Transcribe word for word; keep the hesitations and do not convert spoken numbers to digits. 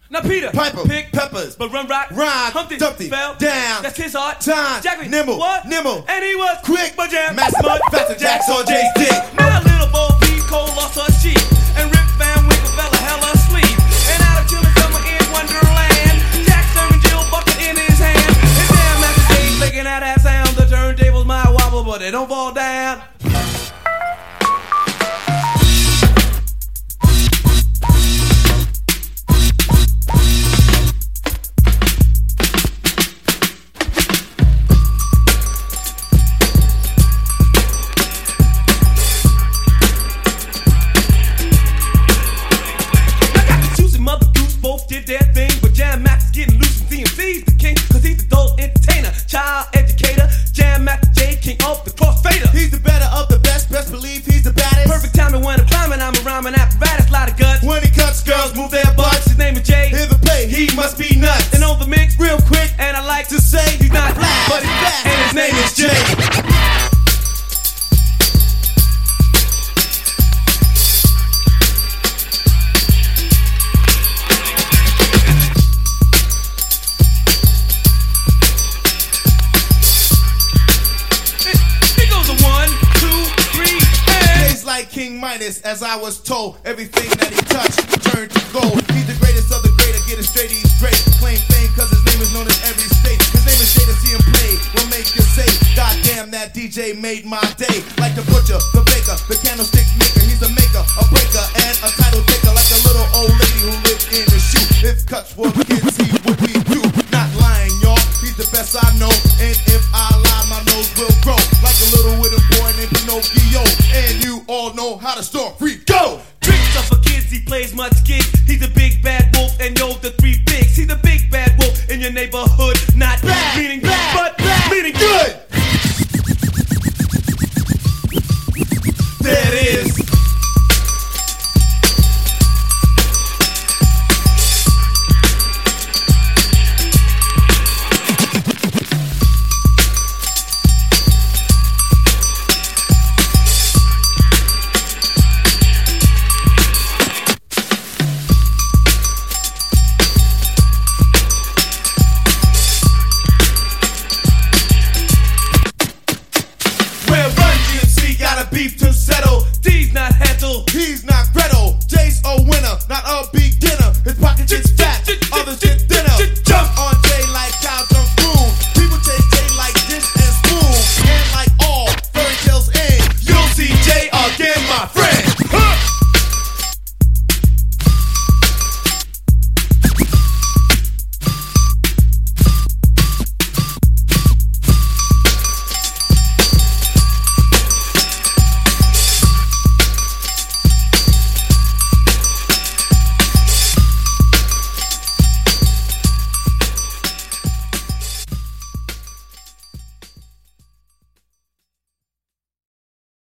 Now Peter, Piper, pick peppers, but run rock, rhyme, Humpty, Dumpty, fell down, that's his heart, time, Jackie, nimble, what? nimble, and he was quick, but jam, master, mud, faster, Jack's on Jay's dick. Now little Bo Peep Cole lost her sheep, and Rip Van Winkle fell a hell asleep, and out of chilling summer in Wonderland, Jack serving Jill bucket in his hand, and damn Master Jay's making that ass sound. The turntables might wobble, but they don't fall down. Did their thing, but Jam Max is getting loose and D M C's the king, cause he's the adult entertainer, child educator, Jam Max J, king of the crossfader. He's the better of the best, best believe he's the baddest. Perfect timing when I'm climbing, I'm a rhyming apparatus, lot of guts. When he cuts, girls move their butts. His name is Jay, Hear the play, he must be nuts. and on the mix, Real quick, and I like to say he's not black, but he's fast, and his name is Jay. Like King Midas, as I was told, everything that he touched turned to gold. He's the greatest of the great, I get it straight, he's great. Claim fame cause his name is known in every state. His name is Jay, to see him play will make you say, God damn, that D J made my day. Like the butcher, the baker, the candlestick maker,